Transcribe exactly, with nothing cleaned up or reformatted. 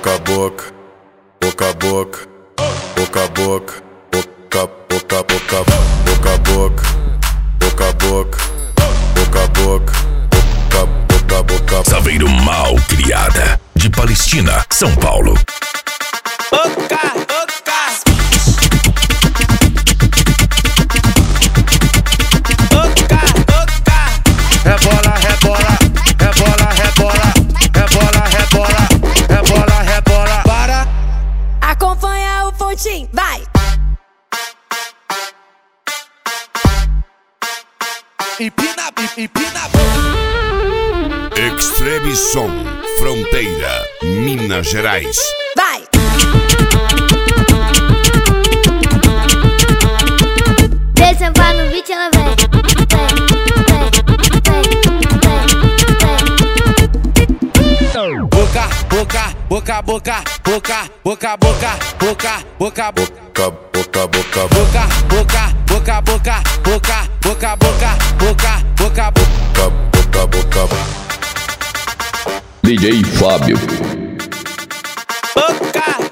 boca a boca, boca a boca, boca a boca, boca, boca, boca, boca a boca, boca a boca, boca a boca, boca, boca, boca. Saveiro Mal Criada, de Palestina, São Paulo. Boca, boca. Boca, boca. Rebola, rebola, rebola, rebola, rebola, rebola, rebola, rebola. Para. Acompanha o pontinho, vai. Empina, empina. Extreme Som, Fronteira, Minas Gerais. Vai. Deixa pra no beat, ela vem. Boca, boca, boca, boca, boca, boca, boca, boca, boca, boca, Boca, boca, boca, boca, boca, boca, boca, boca, boca, boca, boca, boca, boca, boca, boca. D J Fábio. boca.